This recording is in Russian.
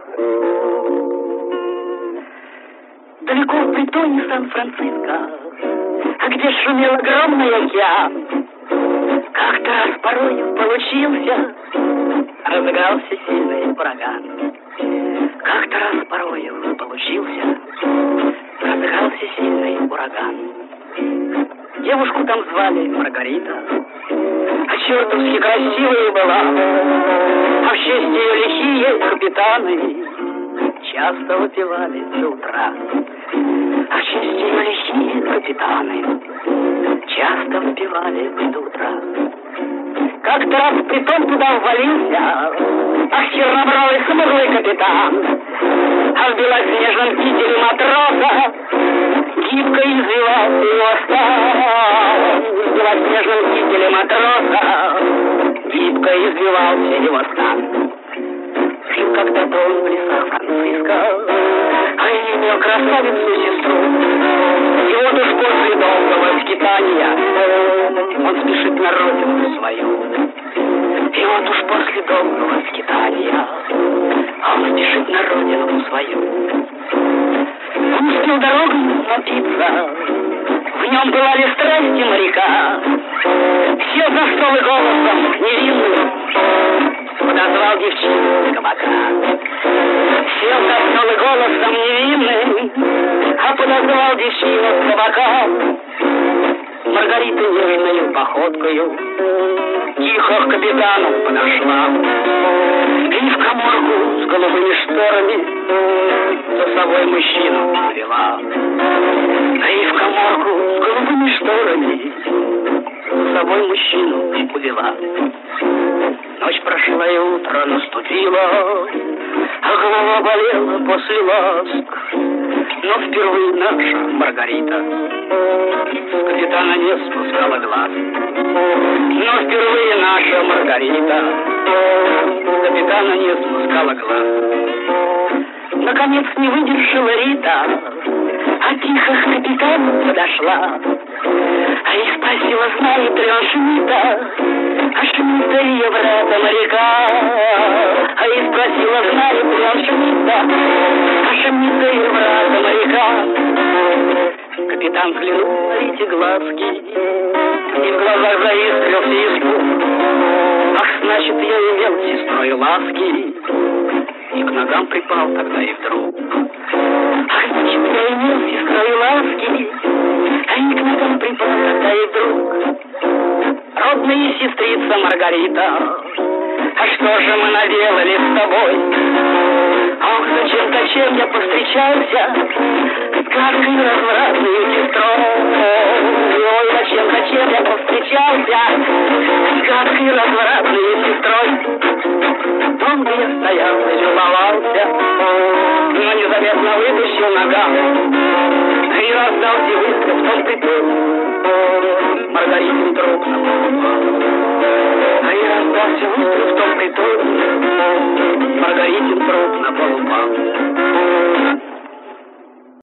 Далеко в притоне Сан-Франциско, где шумел огромный океан, как-то раз порой получился, разыгрался сильный ураган. Как-то раз порою получился, разыгрался сильный ураган. Девушку там звали Маргарита, а чертовски красивая была, а в честь ее лихие капитаны часто выпивали до утра. А в честь ее лихие капитаны часто выпивали до утра. Как-то раз притон туда ввалился, ах, чернобровый смуглый капитан, а в белоснежном кителе матроса гибко извивался его стан. В белоснежном кителе матроса гибко извивался его стан. Жил когда-то он в лесах Франциско, а имел красавицу сестру. И вот уж после долгого скитания он спешит на родину свою. И вот уж после долгого скитания он спешит на родину свою. Он успел дорогой напиться, в нем бывали страсти моряка. Сел за стол и голосом невинным подозвал девчину с кабака. Сел за стол и голосом невинным, а подозвал девчину с кабака. Маргарита нежною походкою тихо к капитану подошла и в каморку с голубыми шторами за собой мужчину повела. И в каморку с голубыми шторами за собой мужчину увела. Ночь прошла и утро наступило, а голова болела после ласк. Но впервые наша Маргарита с капитана не спускала глаз. Но впервые наша Маргарита с капитана не спускала глаз. Наконец не выдержала Рита, а тихо к капитану подошла, и спросила, знает ли он Шмидта, а Шмидта ее брата моряка. И спросила, знает ли он Шмидта, а Шмидта ее брата моряка. Капитан взглянул на эти глазки, и в глазах заискрился испуг. Ах, значит, я имел сестрой ласки, и к ногам припал тогда и вдруг. Ах, значит, я имел сестрой ласки, и к ногам припал тогда и вдруг. Родная сестрица Маргарита, а что же мы наделали с тобой? Ох, зачем я повстречался с гадкой развратной сестрой? Ой, зачем я повстречался с гадкой развратной сестрой? Долго я стоял и любовался, но незаметно вытащил нога и раздался выстрел в том притоне. Маргаритин труп на полу.